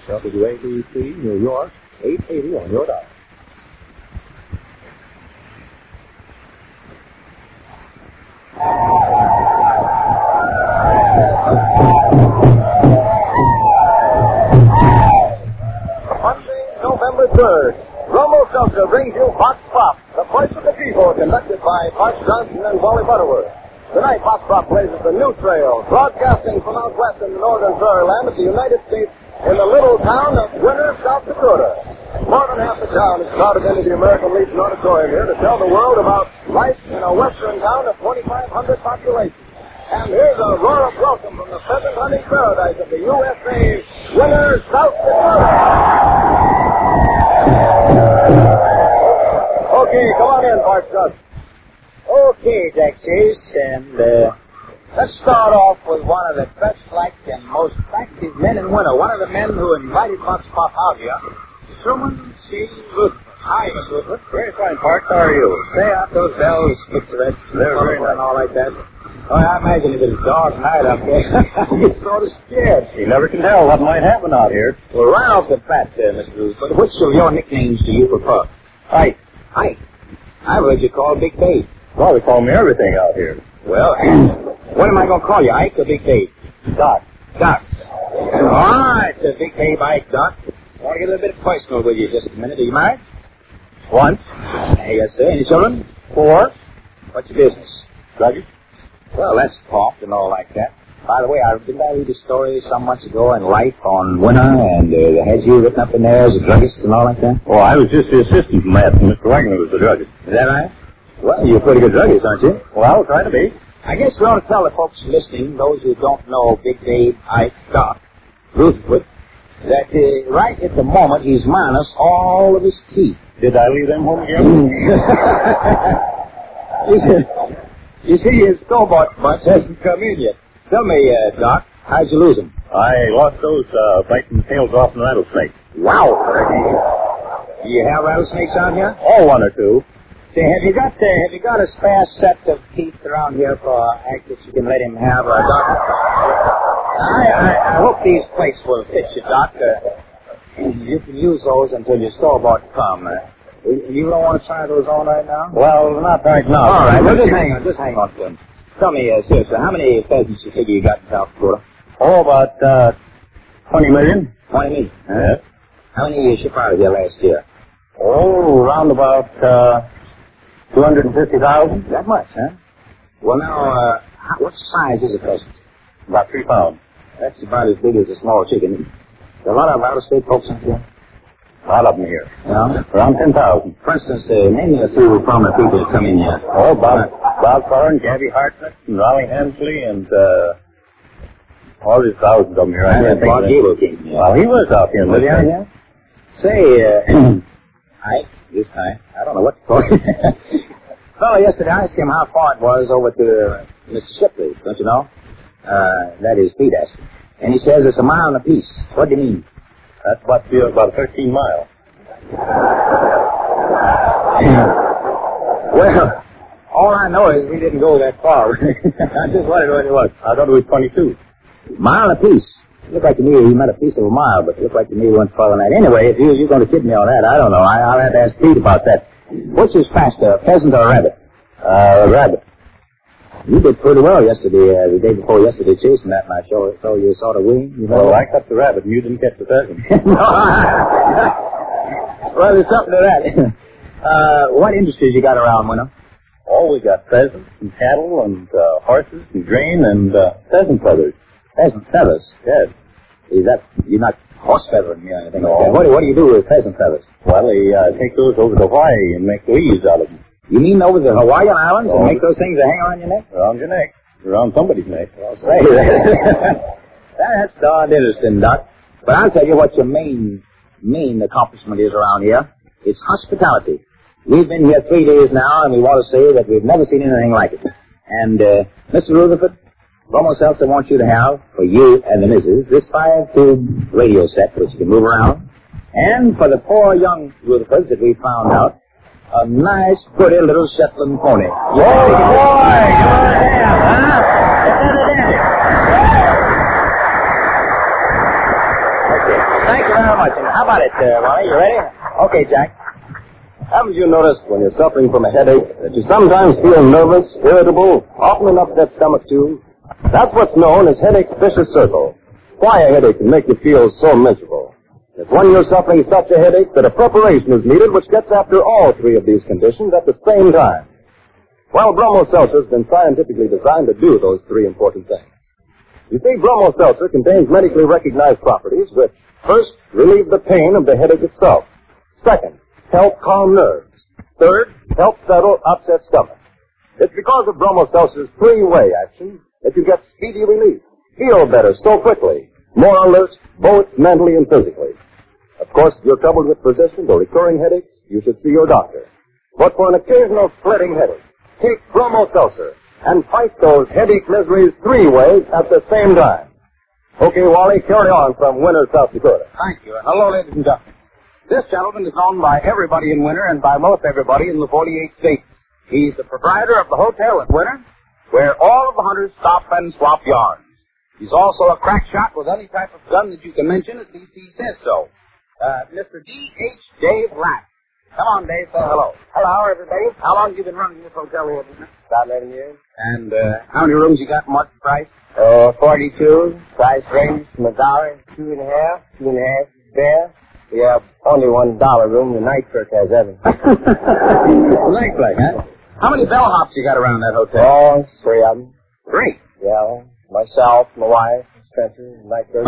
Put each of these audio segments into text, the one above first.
WABC, New York, 880 on your dial. Monday, November 3rd, Rumble Seltzer brings you Box Pop, the voice of the people, conducted by Parks Johnson and Wally Butterworth. Tonight, Box Pop blazes a new trail, broadcasting from out west in the northern prairie land of the United States in the little town of Winter, South Dakota. More than half the town is crowded into the American Legion Auditorium here to tell the world about life in a western town of 2,500 population. And here's a roar of welcome from the pheasant hunting paradise of the USA, Winter, South Dakota. Okay, come on in, Parks Johnson. Okay, Jack Chase, and let's start off with one of the best-liked and most active men in winter. One of the men who invited Box Pop out here, Truman C. Rutherford. Hi, Mr. Rutherford. Very fine, Parks. How are you? Say out those bells, picture that. They're very nice. And all like that. Oh, I imagine if it's a dark night up there, I get sort of scared. You never can tell what might happen out here. Well, right off the bat there, Mr. Rutherford, which of your nicknames do you prefer? Ike. Ike. I've heard you called Big Dave. Well, they call me everything out here. Well, what am I going to call you, Ike or Big Dave? Doc. Doc. All right, Big Dave, Ike, Doc. I want to get a little bit personal with you just a minute. Are you married? Once. Yes, sir. Any children? 4. What's your business? Druggies. Well, that's talk and all like that. By the way, didn't I read a story some months ago in Life on Winter, and they had you written up in there as a druggist and all like that? Oh, I was just the assistant from that. Mr. Wagner was the druggist. Is that right? Well, you're a pretty good druggist, aren't you? Well, trying to be. I guess we ought to tell the folks listening, those who don't know Big Dave, Ike, Doc, Rutherford, that right at the moment he's minus all of his teeth. Did I leave them home again? You see, his store-bought bunch hasn't come in yet. Tell me, Doc, how'd you lose them? I lost those biting tails off in rattlesnake. Wow. Do you have rattlesnakes out here? Oh, 1 or 2. Say, have you got a spare set of teeth around here for Ike that you can let him have, Doc? I hope these plates will fit you, Doc. You can use those until your store-bought come. You don't want to try those on right now? Well, not right now. All right, well, just hang on to them. Tell me, seriously, how many pheasants you figure you got in South Dakota? Oh, about 20 million. 20 million? Yes. How many you ship out of here last year? Oh, around about 250,000. That much, huh? Well, now, what size is a pheasant? About 3 pounds. That's about as big as a small chicken. There are a lot of out-of-state folks out here. A lot of them here. Yeah? Around 10,000. For instance, name me a few prominent people that come in here. Oh, Bob Curran, Gabby Hartnett, and Raleigh Hensley, and all these thousands of them here. And Bob Gable came here. Well, he was out here. Was he out here? Say, I don't know what to call it. Fellow yesterday, I asked him how far it was over to Mississippi, don't you know? That is Pete asked him. And he says it's a mile and a piece. What do you mean? That's about 13 miles. Well, all I know is we didn't go that far. I just wondered what it was. I thought it was 22. Mile and a piece. It looked like to me you meant a piece of a mile, but it looked like to me you went farther than that. Anyway, if you're going to kid me on that, I don't know. I'll have to ask Pete about that. Which is faster, a pheasant or a rabbit? A rabbit. You did pretty well yesterday, the day before yesterday, chasing that, and I saw you sort of wing. You know? Well, I cut the rabbit, and you didn't catch the pheasant. Well, there's something to that. What industries you got around, Winter? Oh, we got pheasants and cattle and horses and grain and pheasant feathers. Pheasant feathers? Yes. You're not horse feathering me or anything No. like that. What do you do with pheasant feathers? Well, they take those over to Hawaii and make leaves out of them. You mean over the Hawaiian Islands and make those things that hang around your neck? Around your neck. Around somebody's neck. Well, say, that's darned interesting, Doc. But I'll tell you what your main accomplishment is around here. It's hospitality. We've been here 3 days now, and we want to say that we've never seen anything like it. And, Mr. Rutherford, almost else I want you to have, for you and the missus, this 5-tube radio set which you can move around. And for the poor young Rutherfords that we found out, a nice, pretty little Shetland pony. Oh, boy! Give her a hand, huh? Okay. thank you very much. And how about it, Wally? You ready? Okay, Jack. Haven't you noticed when you're suffering from a headache that you sometimes feel nervous, irritable, often an upset stomach too? That's what's known as headache's vicious circle. Why a headache can make you feel so miserable? It's when you're suffering such a headache that a preparation is needed which gets after all three of these conditions at the same time. Well, Bromo Seltzer has been scientifically designed to do those three important things. You see, Bromo Seltzer contains medically recognized properties which, first, relieve the pain of the headache itself. Second, help calm nerves. Third, help settle upset stomach. It's because of Bromo Seltzer's three-way action that you get speedy relief, feel better so quickly, more alert, both mentally and physically. Of course, if you're troubled with persistent or recurring headaches, you should see your doctor. But for an occasional splitting headache, take Bromo Seltzer and fight those headache miseries three ways at the same time. Okay, Wally, carry on from Winter, South Dakota. Thank you. Hello, ladies and gentlemen. This gentleman is known by everybody in Winter and by most everybody in the 48 states. He's the proprietor of the hotel at Winter, where all of the hunters stop and swap yarns. He's also a crack shot with any type of gun that you can mention, at least he says so. Mr. D.H. Dave Lack. Come on, Dave, say hello. Hello, everybody. How long have you been running this hotel here, business? About 11 years. And how many rooms you got, market price? 42. Price range from $1, $2.50, $2.50 there. We have only $1 room. The night clerk has everything. Night clerk, huh? How many bellhops you got around that hotel? Oh, 3 of them. 3? Yeah. Myself, my wife, Spencer, night clerk.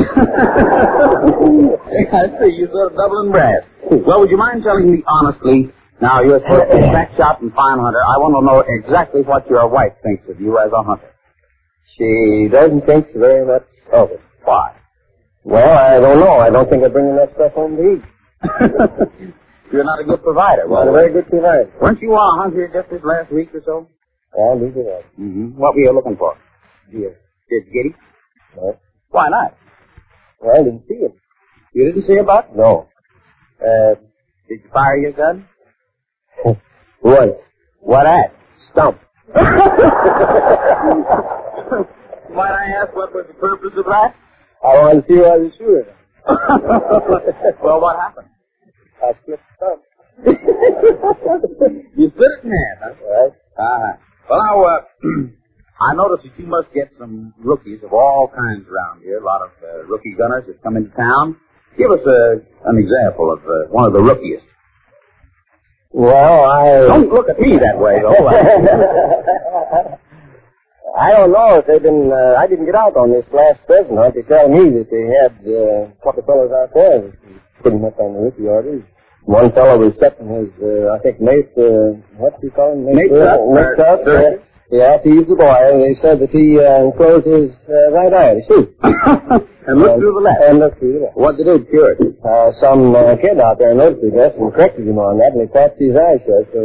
I see. You sort of doubling brass. Well, would you mind telling me honestly, now you're supposed to be a crack shot and fine hunter. I want to know exactly what your wife thinks of you as a hunter. She doesn't think very much of it. Why? Well, I don't know. I don't think I bring enough stuff home to eat. You're not a good provider. Not a very good provider. Weren't you on a hunt here just this last week or so? Yeah, we did that. Mm-hmm. What were you looking for? Deer. Did you get him? No. Why not? Well, I didn't see him. You didn't see a buck? No. Did you fire your gun? Once. What at? Stump. Might I ask what was the purpose of that? I want to see what I was shooting. Well, what happened? I split the stump. You split it in half, huh? Right. Uh-huh. Well, now, I noticed that you must get some rookies of all kinds around here. A lot of rookie gunners that come into town. Give us an example of one of the rookiest. Well, Don't look at me that way, though. I don't know if they've been, I didn't get out on this last pheasant hunt. They tell me that they had a couple of fellows out there pretty much on the rookie orders. One fellow was setting his, I think, Nate, what do you call him? Nate Tuck. Yeah, he's the boy. They said that he closed his right eye to shoot. And looked through the left. And looked through the left. What did it cure? Some kid out there noticed it, yes, and corrected him on that, and he clapped his eyes shut, so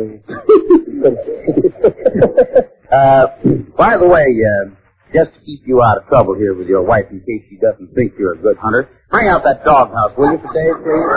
by the way, just to keep you out of trouble here with your wife in case she doesn't think you're a good hunter, bring out that doghouse, will you, today, please?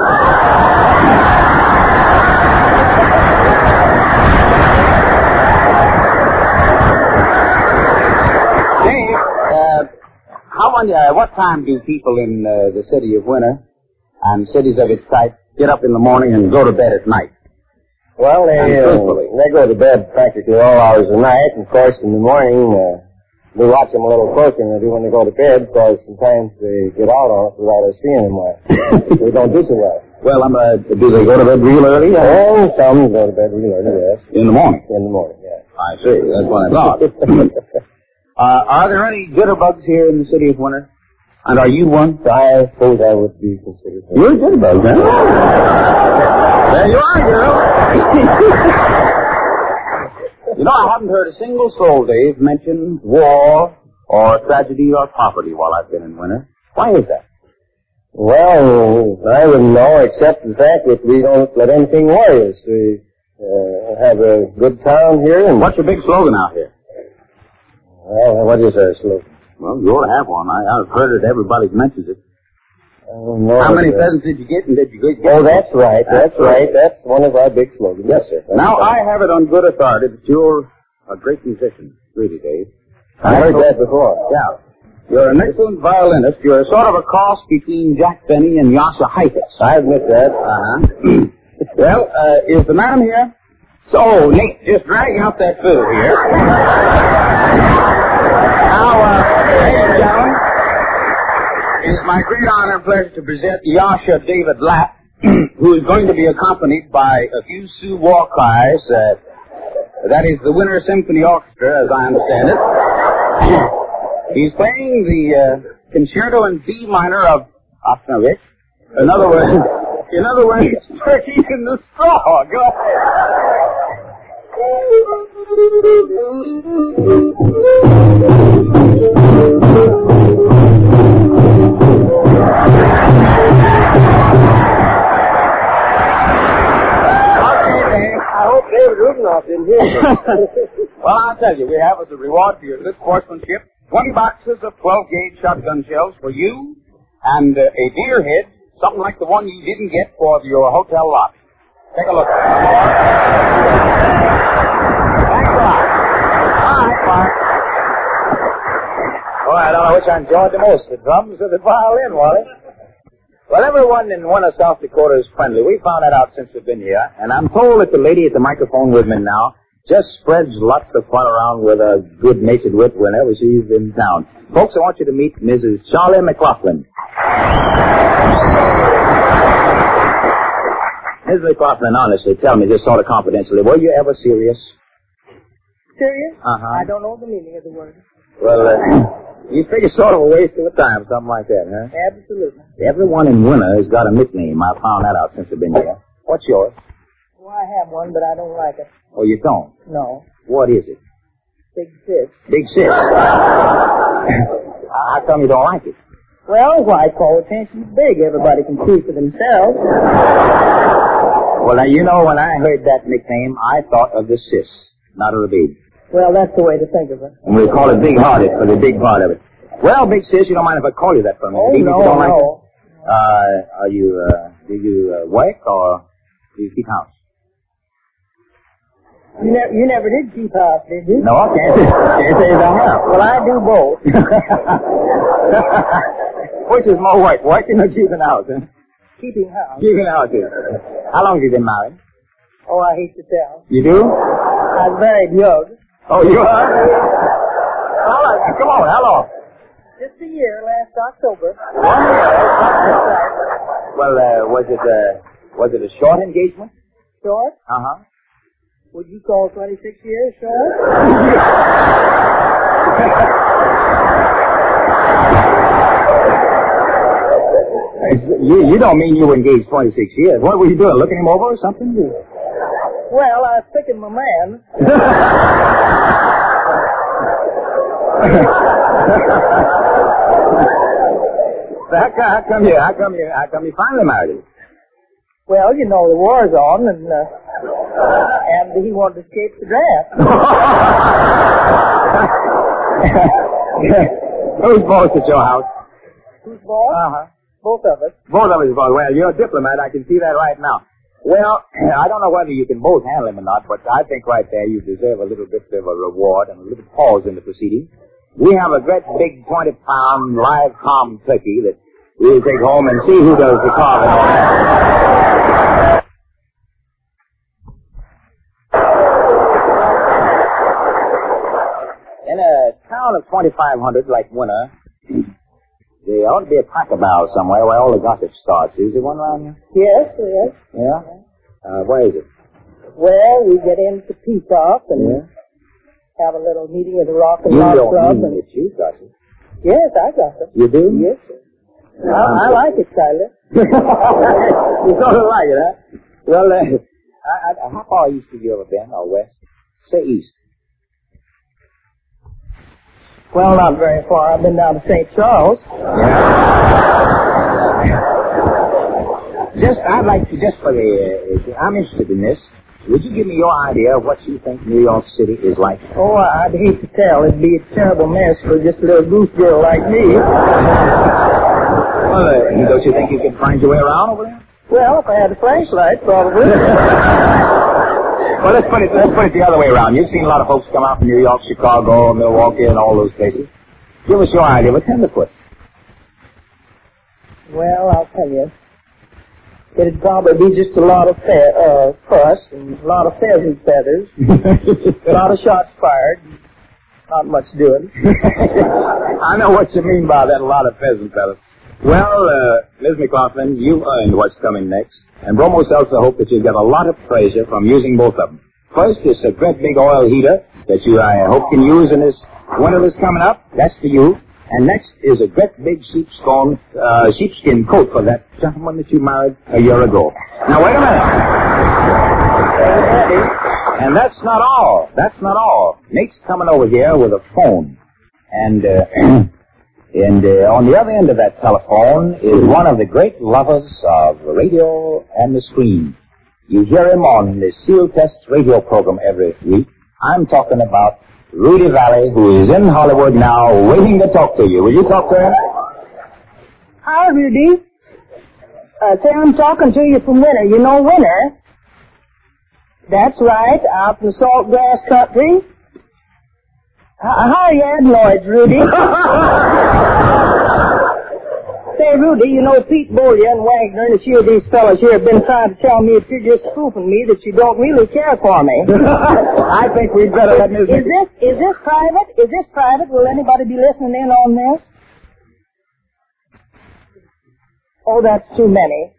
What time do people in the city of Winter and cities of its type get up in the morning and go to bed at night? Well, they go to bed practically all hours of the night, and of course in the morning we watch them a little closer than they do when they go to bed, because sometimes they get out on us without us seeing them. We don't do so well. Well, do they go to bed real early? Oh, some go to bed real early, yes. In the morning? In the morning, yes. I see. That's what I thought. Are there any jitterbugs here in the city of Winter? And are you one? I suppose I would be considered one. You're a jitterbug, huh? There you are, girl. You know, I haven't heard a single soul, Dave, mention war or tragedy or poverty while I've been in Winter. Why is that? Well, I wouldn't know, except the fact that we don't let anything worry us. We have a good town here. And what's your big slogan out here? Well, what is our slogan? Well, you ought to have one. I've heard it. Everybody mentions it. No, how many pheasants did you get, and did you get? Oh, that's right. That's right. That's one of our big slogans. Yes, sir. Now, I have it on good authority that you're a great musician, really, Dave. I heard that before. Yeah. You're an excellent violinist. You're sort of a cross between Jack Benny and Yasha Heifetz. I admit that. Well, is the man here? So, Nate, just drag out that fill here. Now, ladies and gentlemen, it is my great honor and pleasure to present Yasha David Lapp, who is going to be accompanied by a few Sioux war cries. That is the Winter Symphony Orchestra, as I understand it. He's playing the concerto in B minor of Osnovich. In other words, turkey in the straw. Go ahead. David Rudenoff didn't hear me. Well, I'll tell you, we have as a reward for your good sportsmanship 20 boxes of 12-gauge shotgun shells for you and a deer head, something like the one you didn't get for your hotel lobby. Take a look. Thanks a lot. All right, Mark. Boy, I don't know which I enjoyed the most, the drums or the violin, Wally. Well, everyone in Winter, South Dakota is friendly. We found that out since we've been here. And I'm told that the lady at the microphone with me now just spreads lots of fun around with a good-natured wit whenever she's in town. Folks, I want you to meet Mrs. Charlie McLaughlin. Mrs. McLaughlin, honestly, tell me this sort of confidentially, were you ever serious? Serious? Uh-huh. I don't know the meaning of the word. Well, you figure sort of a waste of time, something like that, huh? Absolutely. Everyone in Winter has got a nickname. I found that out since I've been here. What's yours? Well, I have one, but I don't like it. Oh, you don't? No. What is it? Big Sis. Big Sis. How come you don't like it? Well, white collar pension's big. Everybody can see for themselves. Well, now, you know, when I heard that nickname, I thought of the sis, not of the big. Well, that's the way to think of it. And we call it big-hearted for the big part of it. Well, Big Sis, you don't mind if I call you that for a minute? Oh, even no, if you don't like no. it? Do you work or do you keep house? You never did keep house, did you? No, I can't say that I have. Well, I do both. Which is more work, working or keeping house, huh? Keeping house. Keeping house, yeah. How long have you been married? Oh, I hate to tell. You do? I was married young. Oh, you are? All right, now, come on, how long? Just a year, last October. 1 year. Well, was it a short engagement? Short? Uh-huh. Would you call 26 years short? You don't mean you were engaged 26 years. What were you doing, looking him over or something? Well, I was picking my man. How come you finally married him? Well, you know, the war's on, and he wanted to escape the draft. Who's boss at your house? Who's boss? Uh-huh. Both of us. Both of us, boss. Well, you're a diplomat. I can see that right now. Well, I don't know whether you can both handle him or not, but I think right there you deserve a little bit of a reward and a little pause in the proceedings. We have a great big 20-pound live tom turkey that we'll take home and see who does the carving on that. In a town of 2,500 like Winter, there ought to be a cracker barrel somewhere where all the gossip starts. Is there one around here? Yes, yes. Yeah? Where is it? Well, we get into Peacock and have a little meeting at the Rock and Roll Club. You don't mean that you gossip. Yes, I gossip. You do? Yes, sir. I like it, Tyler. You sort of like it, huh? Well, how far east have you ever been, or west? Say east. Well, not very far. I've been down to St. Charles. I'm interested in this. Would you give me your idea of what you think New York City is like? Oh, I'd hate to tell. It'd be a terrible mess for just a little goose girl like me. Well, don't you think you could find your way around over there? Well, if I had a flashlight, probably. Well, let's put it the other way around. You've seen a lot of folks come out from New York, Chicago, Milwaukee, and all those places. Give us your idea of a tenderfoot. Well, I'll tell you. It'd probably be just a lot of fuss and a lot of pheasant feathers, a lot of shots fired, not much doing. I know what you mean by that, a lot of pheasant feathers. Well, Ms. McLaughlin, you've earned what's coming next, and Bromo Seltzer hope that you get a lot of pleasure from using both of them. First is a great big oil heater that you, I hope, can use in this winter that's coming up. That's for you. And next is a great big sheepskin coat for that gentleman that you married a year ago. Now, wait a minute. And that's not all. That's not all. Nate's coming over here with a phone. And on the other end of that telephone is one of the great lovers of the radio and the screen. You hear him on the Seal Test radio program every week. I'm talking about Rudy Valley, who is in Hollywood now, waiting to talk to you. Will you talk to him? Hi, Rudy. Say, I'm talking to you from Winter. You know Winter? That's right, out in the salt grass country. How are your adenoids, Rudy? Say, Rudy, you know Pete Bollier and Wagner and a few of these fellas here have been trying to tell me if you're just spoofing me that you don't really care for me. I think we'd better let Ms. Is this private? Is this private? Will anybody be listening in on this? Oh, that's too many.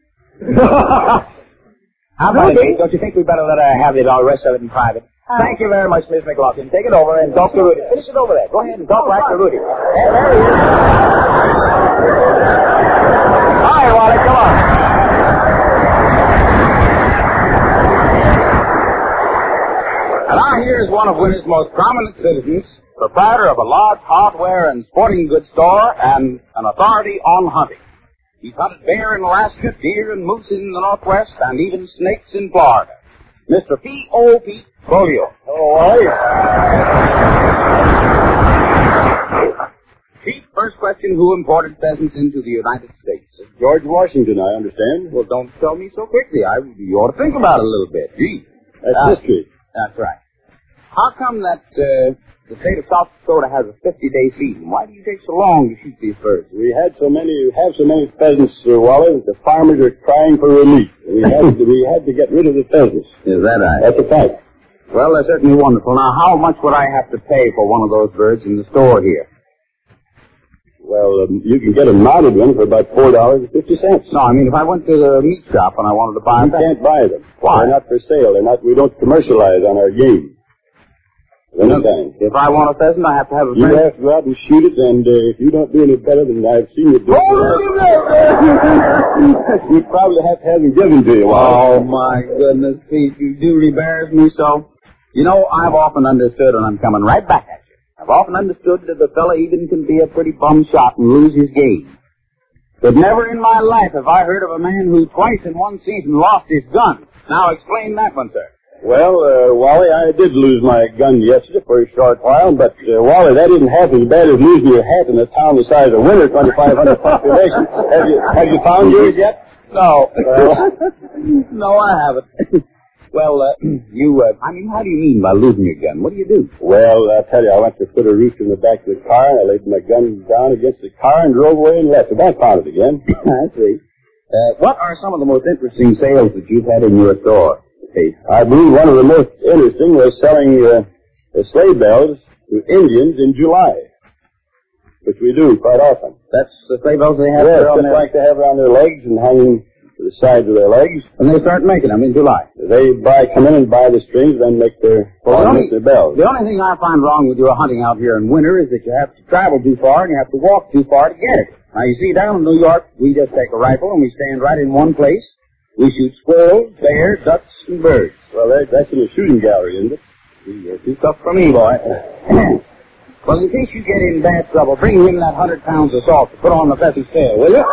How about it, Don't you think we'd better let her have it, all the rest of it in private? Thank you very much, Miss McLaughlin. Take it over and talk to Rudy. Finish it over there. Go ahead and talk right to Rudy. There he is. Hi, Wally, come on. And now here's one of Winter's most prominent citizens, proprietor of a large hardware and sporting goods store and an authority on hunting. He's hunted bear in Alaska, deer and moose in the Northwest, and even snakes in Florida. Mr. P.O. Pete Bollier. Oh, Pete, first question, who imported pheasants into the United States? George Washington, I understand. Well, don't tell me so quickly. You ought to think about it a little bit. Gee. That's history. That's right. How come that the state of South Dakota has a 50-day season? Why do you take so long to shoot these birds? We have so many pheasants, Wally, that the farmers are crying for relief. We had to get rid of the pheasants. Is that right? That's a fact. Well, that's certainly wonderful. Now, how much would I have to pay for one of those birds in the store here? Well, you can get a mounted one for about $4.50. No, I mean, if I went to the meat shop and I wanted to buy them. You can't buy them. Why? They're not for sale. We don't commercialize on our game. If I want a pheasant, I have to have a You have to go out and shoot it, and if you don't do any better than I've seen you do, you probably have to have them given to you. Oh, my goodness, Pete, you do embarrass me so. You know, I've often understood, and I'm coming right back at you, I've often understood that the fella even can be a pretty bum shot and lose his game. But never in my life have I heard of a man who twice in one season lost his gun. Now explain that one, sir. Well, Wally, I did lose my gun yesterday for a short while, but, Wally, that isn't half as bad as losing your hat in a town the size of Winter, 2,500 population. Have you found yours yet? No. No, I haven't. Well, how do you mean by losing your gun? What do you do? Well, I'll tell you, I went to put a rooster in the back of the car, and I laid my gun down against the car and drove away and left it. I found it again. I see. What are some of the most interesting sales that you've had in your store? I believe one of the most interesting was selling sleigh bells to Indians in July, which we do quite often. That's the sleigh bells they have? Yes, just like they have around their legs and hanging to the sides of their legs. And they start making them in July? They come in and buy the strings, then make their bells. The only thing I find wrong with your hunting out here in winter is that you have to travel too far and you have to walk too far to get it. Now, you see, down in New York, we just take a rifle and we stand right in one place. We shoot squirrels, bears, ducks, and birds. Well, that's in the shooting gallery, isn't it? You're too tough for me, boy. Well, in case you get in bad trouble, bring him that 100 pounds of salt to put on the pheasant's tail, will you?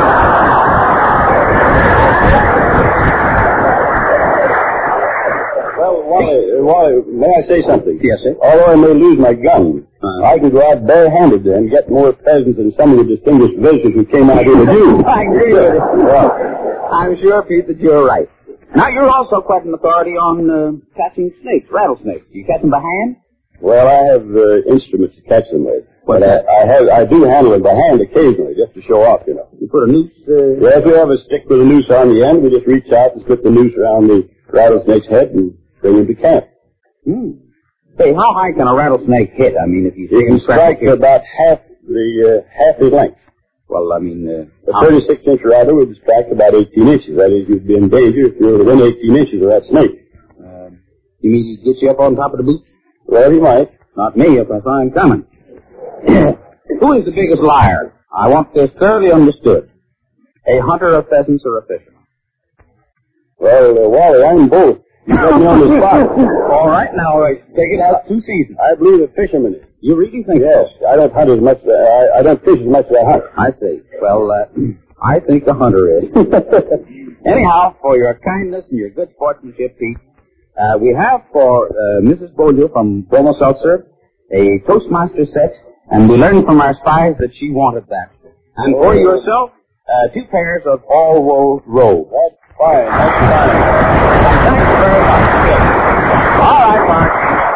Well, Wally, may I say something? Yes, sir. Although I may lose my gun, I can go out barehanded and get more pheasants than some of the distinguished visitors who came out here with you. I agree with it. Well, I'm sure, Pete, that you're right. Now, you're also quite an authority on catching snakes, rattlesnakes. Do you catch them by hand? Well, I have instruments to catch them with. But I do handle it by hand occasionally, just to show off, you know. You put a noose... Yes, we have a stick with a noose on the end. We just reach out and slip the noose around the rattlesnake's head and bring him to camp. Hey, how high can a rattlesnake hit? I mean, if you can strike about half the length. Well, I mean... a 36-inch rattle would strike about 18 inches. That is, you'd be in danger if you were within 18 inches of that snake. You mean he'd get you up on top of the boot? Well, he might. Not me, if I saw him coming. Who is the biggest liar? I want this thoroughly understood. A hunter of pheasants or a fisherman? Well, Wally, I'm both. You put me on the spot. All right, now, take it out 2 seasons. I believe a fisherman is. You really think yes, so? I don't hunt as much, I don't fish as much as I hunt. I see. Well, I think the hunter is. Anyhow, for your kindness and your good sportsmanship, Pete, we have for Mrs. Beaulieu from Bromo Seltzer a Toastmaster set, and we learned from our spies that she wanted that. And for yourself, 2 pairs of all-wool robes. That's fine. Thank you very much. All right, Mark.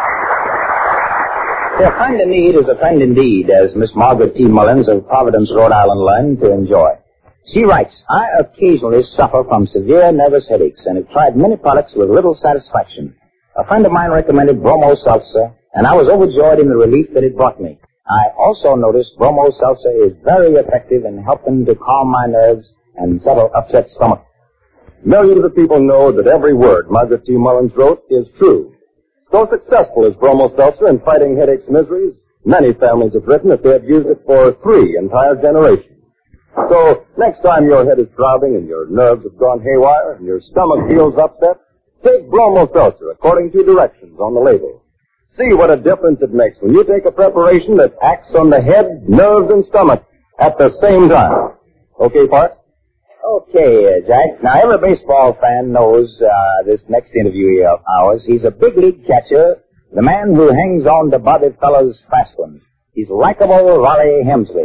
A friend in need is a friend indeed, as Miss Margaret T. Mullins of Providence, Rhode Island, learned to enjoy. She writes, I occasionally suffer from severe nervous headaches and have tried many products with little satisfaction. A friend of mine recommended Bromo Seltzer, and I was overjoyed in the relief that it brought me. I also noticed Bromo Seltzer is very effective in helping to calm my nerves and settle upset stomach. Millions of people know that every word Margaret T. Mullins wrote is true. So successful is Bromo Seltzer in fighting headaches and miseries, many families have written that they have used it for 3 entire generations. So, next time your head is throbbing and your nerves have gone haywire and your stomach feels upset, take Bromo Seltzer according to directions on the label. See what a difference it makes when you take a preparation that acts on the head, nerves, and stomach at the same time. Okay, Park? Okay, Jack. Now, every baseball fan knows this next interviewee of ours. He's a big league catcher, the man who hangs on to Bobby Fellow's fast ones. He's likable Rollie Hemsley.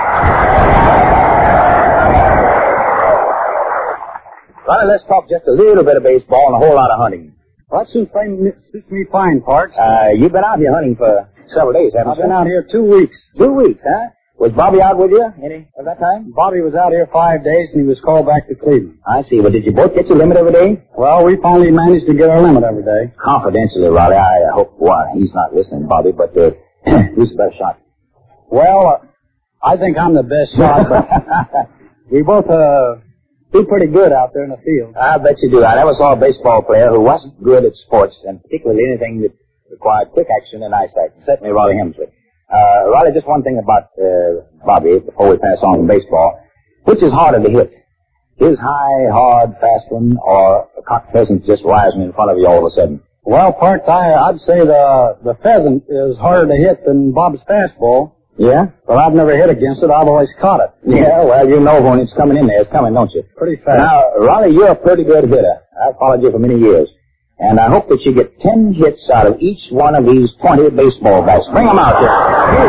Rollie, let's talk just a little bit of baseball and a whole lot of hunting. Well, that suits me fine, Parks. You've been out here hunting for several days, haven't you? I've been out here 2 weeks. 2 weeks, huh? Was Bobby out with you any of that time? Bobby was out here 5 days, and he was called back to Cleveland. I see. Well, did you both get your limit every day? Well, we finally managed to get our limit every day. Confidentially, Rollie, I hope he's not listening, Bobby, but who's the best shot? Well, I think I'm the best shot, but we both do pretty good out there in the field. I bet you do. I never saw a baseball player who wasn't good at sports, and particularly anything that required quick action and eyesight. Certainly Rollie Hemsley. Rollie, just one thing about Bobby before we pass on to baseball. Which is harder to hit? His high, hard, fast one, or a cocked pheasant just rising in front of you all of a sudden? Well, Parks, I'd say the pheasant is harder to hit than Bob's fastball. Yeah? But I've never hit against it. I've always caught it. Yeah, well, you know when it's coming in there. It's coming, don't you? Pretty fast. Now, Rollie, you're a pretty good hitter. I've followed you for many years. And I hope that you get 10 hits out of each one of these 20 baseball bats. Bring them out here.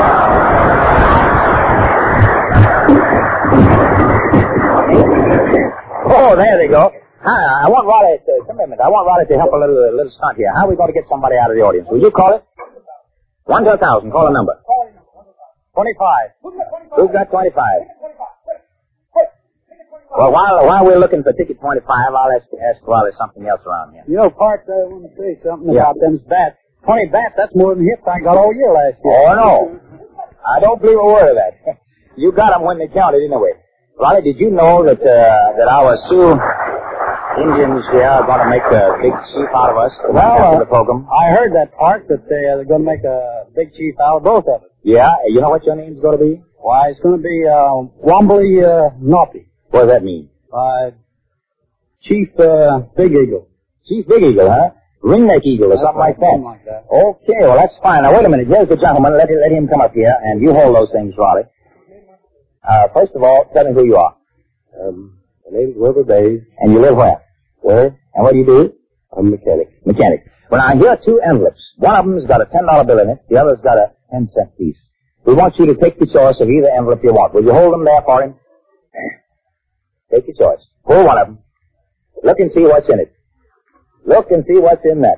Oh, there they go. Hi, I want Rollie to, come here a minute. I want Rollie to help a little stunt here. How are we going to get somebody out of the audience? Will you call it? 1 to 1,000. Call a number. 25. Who's got 25? Well, while we're looking for ticket 25, I'll ask Rollie something else around here. You know, Parks, I want to say something about them bats. 20 bats, that's more than hits I got all year last year. Oh, no. I don't believe a word of that. You got them when they counted anyway. Rollie, did you know that our Sioux Indians here are going to make a big chief out of us after the program? I heard that, Park, that they're going to make a big chief out of both of us. Yeah? You know what your name's going to be? Why, it's going to be Wombly Noppy. What does that mean? Chief Big Eagle. Chief Big Eagle, huh? Ringneck Eagle or something like that. Something like that. Okay, well, that's fine. Now, wait a minute. Here's the gentleman. Let him come up here, and you hold those things, Rollie. First of all, tell me who you are. My name's Wilbur Bays. And you live where? Where? And what do you do? I'm a mechanic. Mechanic. Well, now, here are 2 envelopes. One of them's got a $10 bill in it. The other's got a 10-cent piece. We want you to take the choice of either envelope you want. Will you hold them there for him? Take your choice. Pull one of them. Look and see what's in it. Look and see what's in that.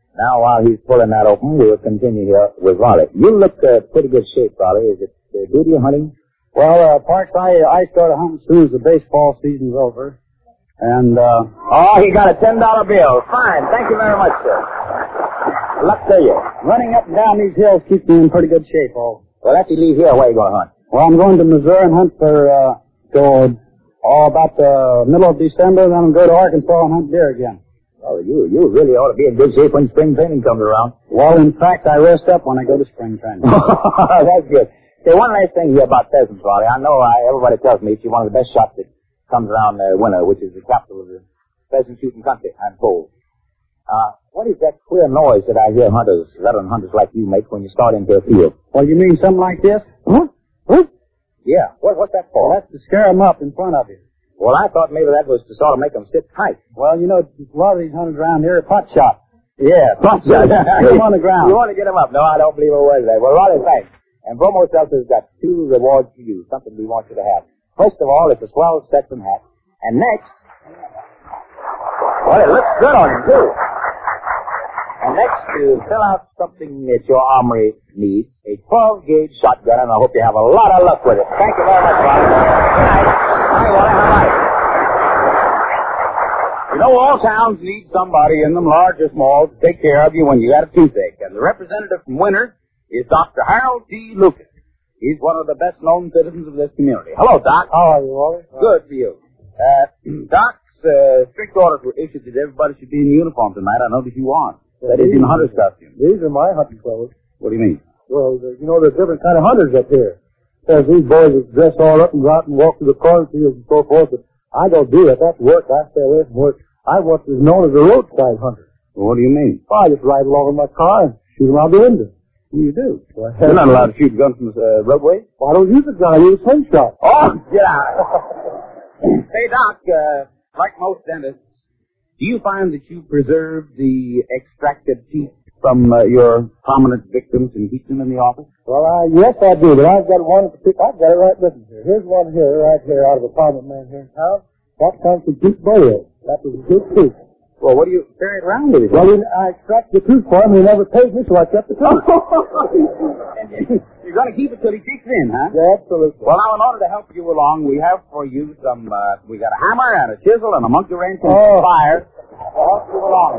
Now, while he's pulling that open, we'll continue here with Raleigh. You look pretty good shape, Raleigh. Is it due to your hunting? Well, Parks, I started hunting as soon as the baseball season's over. And, Oh, he got a $10 bill. Fine. Thank you very much, sir. Luck to you. running up and down these hills keeps me in pretty good shape, all. Well, after you leave here, where are you going to hunt? Well, I'm going to Missouri and hunt for, till about the middle of December, then I'll go to Arkansas and hunt deer again. Oh, you really ought to be in good shape when spring training comes around. Well, in fact, I rest up when I go to spring training. That's good. Say, one last thing here about pheasants, Raleigh. I know everybody tells me you're one of the best shots that comes around winter, which is the capital of the pheasant shooting country, I'm told. What is that queer noise that I hear veteran hunters like you make when you start into a field? Well, you mean something like this? Huh? Yeah. What's that for? Well, that's to scare them up in front of you. Well, I thought maybe that was to sort of make them sit tight. Well, you know, a lot of these hunters around here are pot shots. Yeah, pot shots. Get them on the ground. You want to get them up? No, I don't believe a word of that. Well, Raleigh, thanks. And Bromo Seltzer's got 2 rewards for you, something we want you to have. First of all, it's a swell Stetson hat. And next, well, it looks good on him, too. And next, to fill out something that your armory needs, a 12-gauge shotgun, and I hope you have a lot of luck with it. Thank you very much, Raleigh. Good night. Bye, Wally. Bye-bye. You know, all towns need somebody in them, large or small, to take care of you when you got a toothache. And the representative from Winter is Dr. Harold T. Lucas. He's one of the best-known citizens of this community. Hello, Doc. How are you, Wally? Good for you. Doc's strict orders were issued that everybody should be in uniform tonight. I notice you aren't. That is in hunter's costume. These are my hunting clothes. What do you mean? Well, you know, there's different kind of hunters up here. There's these boys that dress all up and go out and walk through the cornfields and so forth, but I don't do it. That's work. I stay away from work. I'm what is known as a roadside hunter. Well, what do you mean? Well, I just ride along in my car and shoot them out the window. You do. Well, you're not allowed to shoot guns from the roadway? Well, I don't use a gun. I use a slingshot. Oh, get out. Say, Doc, like most dentists, do you find that you preserve the extracted teeth from your prominent victims and keep them in the office? Well, yes, I do, but I've got one I've got it right with me here. Here's one here, right here, out of a prominent man here in town. That comes from Pete Boyle. That was a good tooth. Well, what do you carry it around with you? Well, I extracted the tooth for him, and he never paid me, so I kept the tooth. You're going to keep it till he kicks in, huh? Yeah, absolutely. Well, now, in order to help you along, we have for you some, we got a hammer and a chisel and a monkey wrench and some fire to help you along.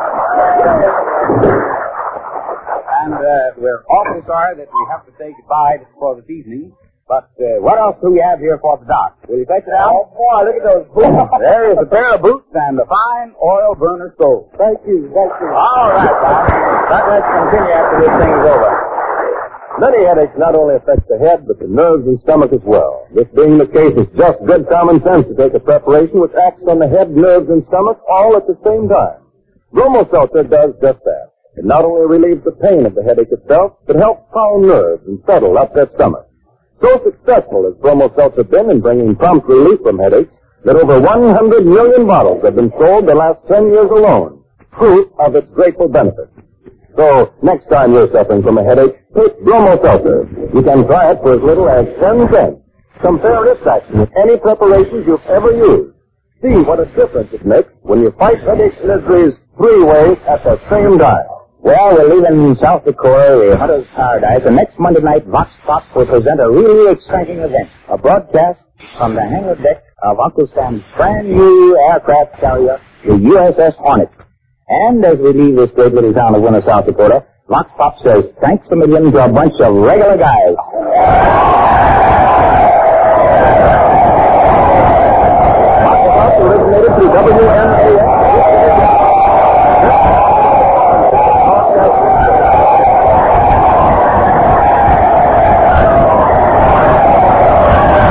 And we're awfully sorry that we have to say goodbye for this evening. But what else do we have here for the Doc? Will you fetch it out? Oh, boy, look at those boots. There is a pair of boots and a fine oil burner stove. Thank you. All right, Doc. Let's continue after this thing is over. Many headaches not only affect the head, but the nerves and stomach as well. This being the case, it's just good common sense to take a preparation which acts on the head, nerves, and stomach all at the same time. Bromo Seltzer does just that. It not only relieves the pain of the headache itself, but helps calm nerves and settle up that stomach. So successful has Bromo Seltzer been in bringing prompt relief from headaches that over 100 million bottles have been sold the last 10 years alone. Proof of its grateful benefits. So, next time you're suffering from a headache, take Bromo Seltzer. You can try it for as little as 10 cents. Compare its action with any preparations you've ever used. See what a difference it makes when you fight headache miseries 3 ways at the same time. Well, we're leaving South Dakota, the Hunter's Paradise, and next Monday night, Vox Pop will present a really exciting event, a broadcast from the hangar deck of Uncle Sam's brand new aircraft carrier, the USS Hornet. And as we leave this great little town of Winter, South Dakota, Vox Pop says thanks a million to a bunch of regular guys. Vox Pop originated through